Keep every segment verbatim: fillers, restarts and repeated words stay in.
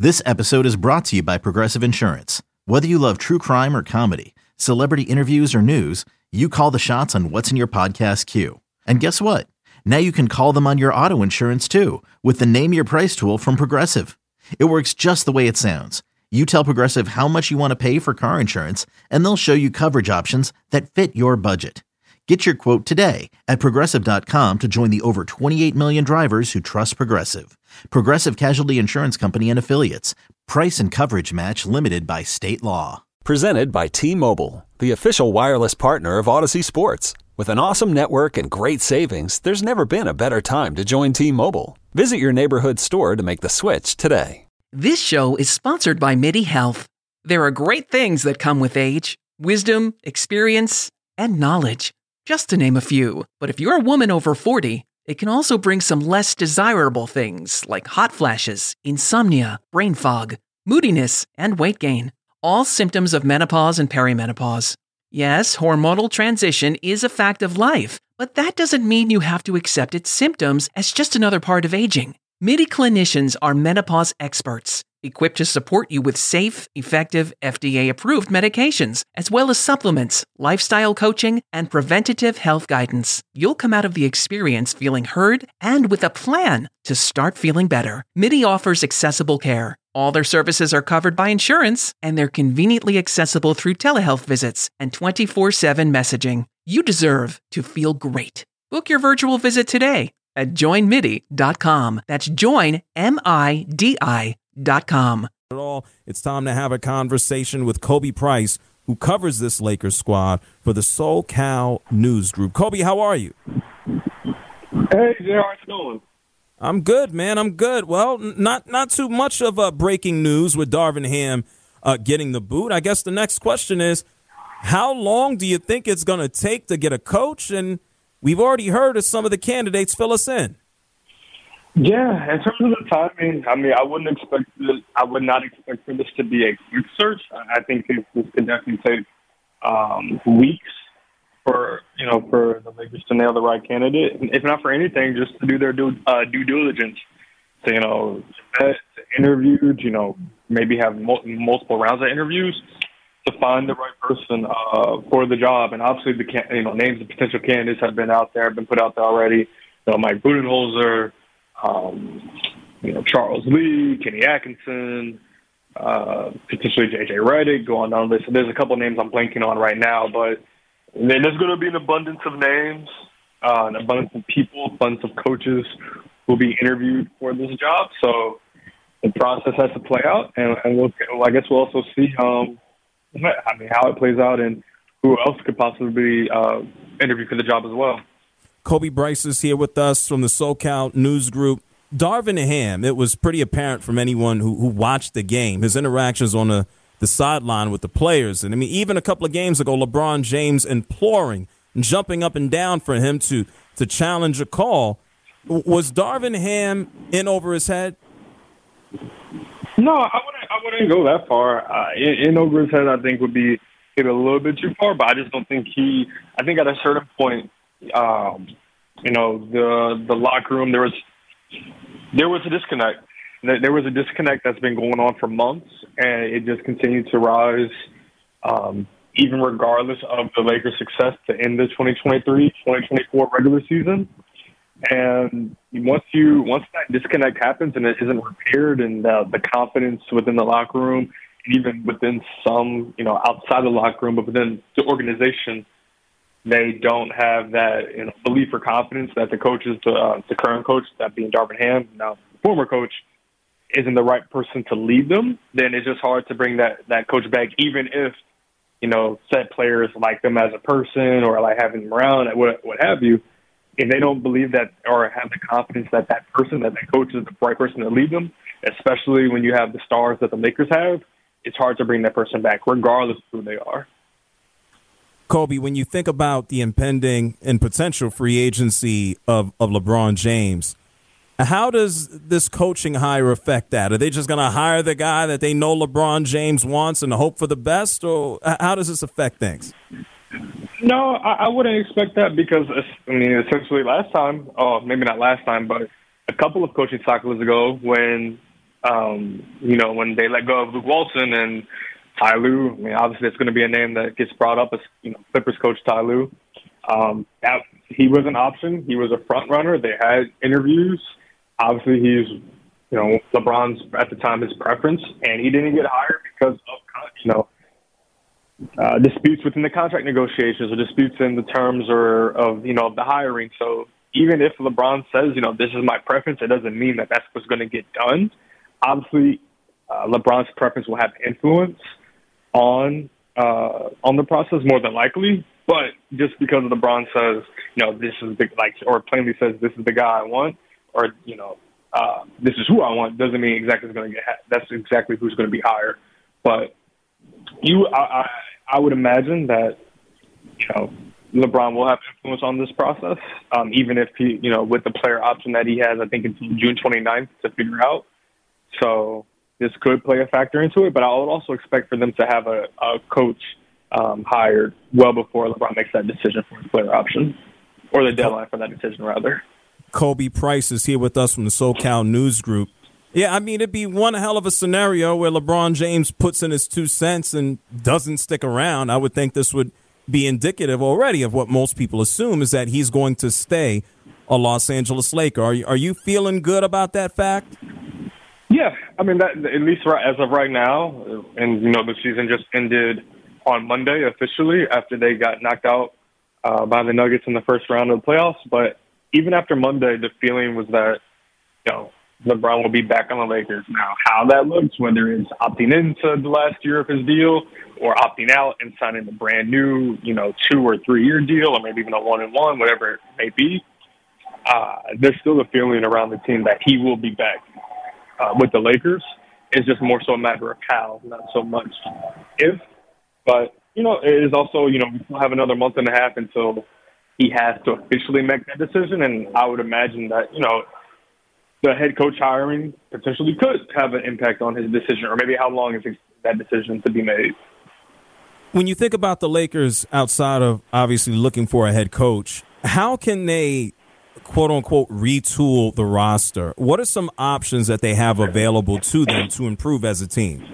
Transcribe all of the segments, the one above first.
This episode is brought to you by Progressive Insurance. Whether you love true crime or comedy, celebrity interviews or news, you call the shots on what's in your podcast queue. And guess what? Now you can call them on your auto insurance too with the Name Your Price tool from Progressive. It works just the way it sounds. You tell Progressive how much you want to pay for car insurance, and they'll show you coverage options that fit your budget. Get your quote today at Progressive dot com to join the over twenty-eight million drivers who trust Progressive. Progressive Casualty Insurance Company and Affiliates. Price and coverage match limited by state law. Presented by T-Mobile, the official wireless partner of Odyssey Sports. With an awesome network and great savings, there's never been a better time to join T-Mobile. Visit your neighborhood store to make the switch today. This show is sponsored by MIDI Health. There are great things that come with age, wisdom, experience, and knowledge, just to name a few. But if you're a woman over forty, it can also bring some less desirable things like hot flashes, insomnia, brain fog, moodiness, and weight gain. All symptoms of menopause and perimenopause. Yes, hormonal transition is a fact of life, but that doesn't mean you have to accept its symptoms as just another part of aging. MIDI clinicians are menopause experts, equipped to support you with safe, effective, F D A-approved medications, as well as supplements, lifestyle coaching, and preventative health guidance. You'll come out of the experience feeling heard and with a plan to start feeling better. MIDI offers accessible care. All their services are covered by insurance, and they're conveniently accessible through telehealth visits and twenty-four seven messaging. You deserve to feel great. Book your virtual visit today at join midi dot com. That's join, M I D I dot com. At all, it's time to have a conversation with Khobi Price, who covers this Lakers squad for the SoCal News Group. Khobi, how are you? Hey, Jay, how you doing? I'm good, man. I'm good. Well, not not too much of a breaking news with Darvin Ham uh, getting the boot. I guess the next question is, how long do you think it's going to take to get a coach? And we've already heard of some of the candidates. Fill us in. Yeah, in terms of the timing, I mean, I wouldn't expect this, I would not expect for this to be a quick search. I think this, this could definitely take um, weeks for, you know, for the Lakers to nail the right candidate. If not for anything, just to do their due, uh, due diligence, to, you know, to interview, you know, maybe have mul- multiple rounds of interviews to find the right person uh, for the job. And obviously, the can- you know, names of potential candidates have been out there, have been put out there already. You know, Mike Budenholzer, um, you know, Charles Lee, Kenny Atkinson, uh, potentially J J Redick, going down the list. So there's a couple of names I'm blanking on right now, but there's going to be an abundance of names, uh, an abundance of people, abundance of coaches who will be interviewed for this job. So the process has to play out, and, and we'll, I guess we'll also see um, I mean, how it plays out and who else could possibly uh, interview for the job as well. Khobi Price is here with us from the SoCal News Group. Darvin Ham, it was pretty apparent from anyone who, who watched the game, his interactions on the, the sideline with the players. And, I mean, even a couple of games ago, LeBron James imploring and jumping up and down for him to, to challenge a call. Was Darvin Ham in over his head? No, I wouldn't, I wouldn't go that far. Uh, in, in over his head, I think, would be maybe a little bit too far, but I just don't think he – I think at a certain point – Um, you know, the the locker room, there was there was a disconnect. There was a disconnect that's been going on for months, and it just continued to rise, um, even regardless of the Lakers' success to end the twenty twenty-three twenty twenty-four regular season. And once you once that disconnect happens and it isn't repaired, and uh, the confidence within the locker room, and even within some, you know, outside the locker room, but within the organization, they don't have that, you know, belief or confidence that the coaches, the, uh, the current coach, that being Darvin Ham, now the former coach, isn't the right person to lead them, then it's just hard to bring that, that coach back, even if, you know, set players like them as a person or like having them around, what, what have you. If they don't believe that or have the confidence that that person, that that coach is the right person to lead them, especially when you have the stars that the Lakers have, it's hard to bring that person back, regardless of who they are. Khobi, when you think about the impending and potential free agency of, of LeBron James, how does this coaching hire affect that? Are they just going to hire the guy that they know LeBron James wants and hope for the best, or how does this affect things? No, I, I wouldn't expect that because, I mean, essentially last time, oh, maybe not last time, but a couple of coaching cycles ago when Um, you know, when they let go of Luke Walton and Ty Lue, I mean, obviously it's going to be a name that gets brought up as, you know, Clippers coach Ty Lue. Um, that, he was an option. He was a front runner. They had interviews. Obviously, he's, you know, LeBron's at the time his preference, and he didn't get hired because of, you know, uh, disputes within the contract negotiations or disputes in the terms or of, you know, of the hiring. So even if LeBron says, you know, this is my preference, it doesn't mean that that's what's going to get done. Obviously, uh, LeBron's preference will have influence on uh, on the process more than likely. But just because LeBron says, you know, this is the, like, or plainly says this is the guy I want, or, you know, uh, this is who I want, doesn't mean exactly is going to get. That's exactly who's going to be hired. But you, I, I, I would imagine that, you know, LeBron will have influence on this process, um, even if he, you know, with the player option that he has, I think until June twenty-ninth to figure out. So this could play a factor into it, but I would also expect for them to have a, a coach um, hired well before LeBron makes that decision for his player option, or the deadline for that decision, rather. Kobe Price is here with us from the SoCal News Group. Yeah, I mean, it'd be one hell of a scenario where LeBron James puts in his two cents and doesn't stick around. I would think this would be indicative already of what most people assume is that he's going to stay a Los Angeles Laker. Are you, are you feeling good about that fact? Yeah, I mean, that, at least right, as of right now, and, you know, the season just ended on Monday officially after they got knocked out uh, by the Nuggets in the first round of the playoffs. But even after Monday, the feeling was that, you know, LeBron will be back on the Lakers. Now, how that looks, whether it's opting into the last year of his deal or opting out and signing a brand new, you know, two or three year deal, or maybe even a one and one, whatever it may be, uh, there's still a feeling around the team that he will be back uh, with the Lakers. It's just more so a matter of how, not so much if. But, you know, it is also, you know, we still have another month and a half until he has to officially make that decision. And I would imagine that, you know, the head coach hiring potentially could have an impact on his decision, or maybe how long is that decision to be made. When you think about the Lakers outside of obviously looking for a head coach, how can they, quote unquote, retool the roster? What are some options that they have available to them to improve as a team?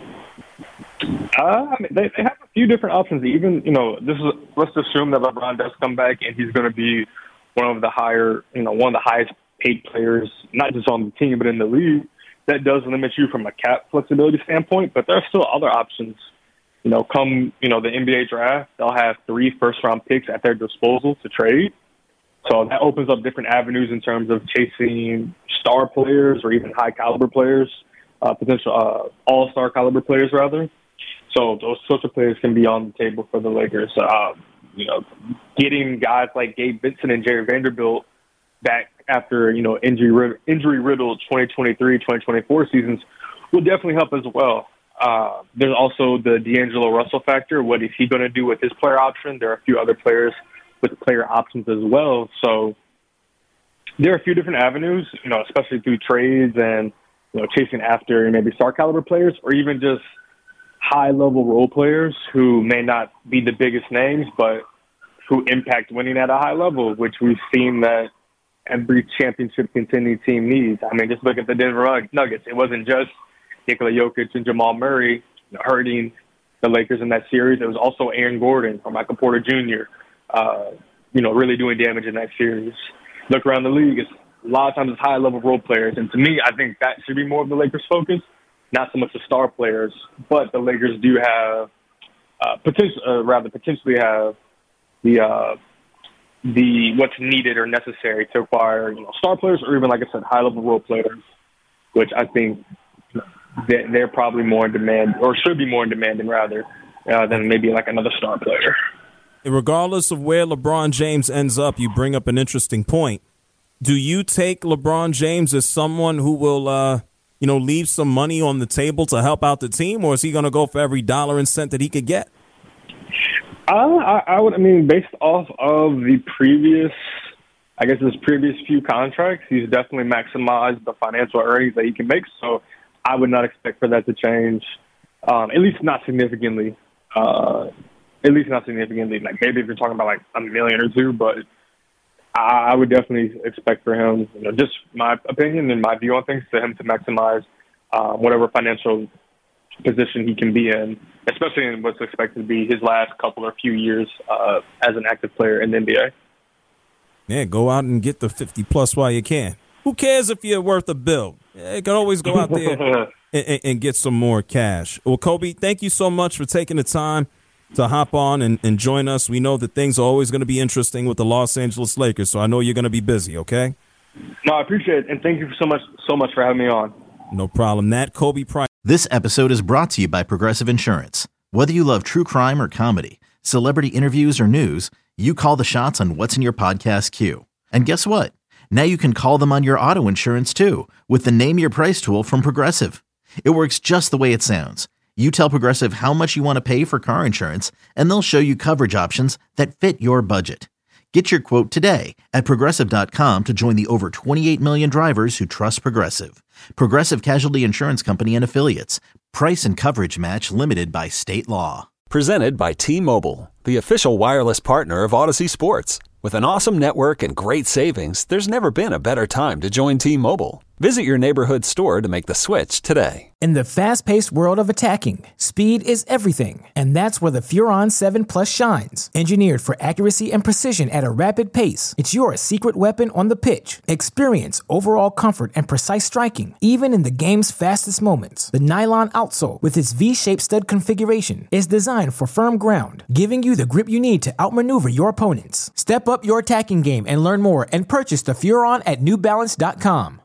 Uh, I mean, they, they have a few different options. Even, you know, this is, let's assume that LeBron does come back and he's going to be one of the higher, you know, one of the highest paid players, not just on the team, but in the league. That does limit you from a cap flexibility standpoint, but there are still other options. You know, come, you know, the N B A draft, they'll have three first-round picks at their disposal to trade. So that opens up different avenues in terms of chasing star players or even high-caliber players, uh, potential uh, all-star caliber players, rather. So those sorts of players can be on the table for the Lakers. Uh, you know, getting guys like Gabe Vincent and Jerry Vanderbilt back after, you know, injury injury riddled twenty twenty-three, twenty twenty-four seasons will definitely help as well. Uh, there's also the D'Angelo Russell factor. What is he going to do with his player option? There are a few other players with player options as well. So there are a few different avenues, you know, especially through trades and, you know, chasing after maybe star caliber players, or even just high level role players who may not be the biggest names, but who impact winning at a high level, which we've seen that every championship contending team needs. I mean, just look at the Denver Nuggets. It wasn't just Nikola Jokic and Jamal Murray hurting the Lakers in that series. It was also Aaron Gordon or Michael Porter Junior, uh, you know, really doing damage in that series. Look around the league. It's, a lot of times it's high-level role players. And to me, I think that should be more of the Lakers' focus, not so much the star players. But the Lakers do have, uh, potential, uh, rather potentially have the uh, the what's needed or necessary to acquire, you know, star players, or even, like I said, high-level role players, which I think they're probably more in demand, or should be more in demand, than rather uh, than maybe like another star player. Regardless of where LeBron James ends up, you bring up an interesting point. Do you take LeBron James as someone who will, uh, you know, leave some money on the table to help out the team, or is he going to go for every dollar and cent that he could get? Uh, I, I would. I mean, based off of the previous, I guess his previous few contracts, he's definitely maximized the financial earnings that he can make. So I would not expect for that to change, um, at least not significantly. Uh, at least not significantly. Like maybe if you're talking about like a million or two, but I, I would definitely expect for him, you know, just my opinion and my view on things, for him to maximize um, whatever financial position he can be in, especially in what's expected to be his last couple or few years uh, as an active player in the N B A. Yeah, go out and get the fifty plus while you can. Who cares if you're worth a bill? You can always go out there and, and get some more cash. Well, Kobe, thank you so much for taking the time to hop on and, and join us. We know that things are always going to be interesting with the Los Angeles Lakers, so I know you're going to be busy, okay? No, I appreciate it, and thank you so much so much for having me on. No problem. That Kobe Price. This episode is brought to you by Progressive Insurance. Whether you love true crime or comedy, celebrity interviews or news, you call the shots on what's in your podcast queue. And guess what? Now you can call them on your auto insurance too with the Name Your Price tool from Progressive. It works just the way it sounds. You tell Progressive how much you want to pay for car insurance, and they'll show you coverage options that fit your budget. Get your quote today at Progressive dot com to join the over twenty-eight million drivers who trust Progressive. Progressive Casualty Insurance Company and Affiliates. Price and coverage match limited by state law. Presented by T-Mobile, the official wireless partner of Odyssey Sports. With an awesome network and great savings, there's never been a better time to join T-Mobile. Visit your neighborhood store to make the switch today. In the fast-paced world of attacking, speed is everything, and that's where the Furon seven Plus shines. Engineered for accuracy and precision at a rapid pace, it's your secret weapon on the pitch. Experience overall comfort and precise striking, even in the game's fastest moments. The nylon outsole, with its V-shaped stud configuration, is designed for firm ground, giving you the grip you need to outmaneuver your opponents. Step up your attacking game and learn more and purchase the Furon at New Balance dot com.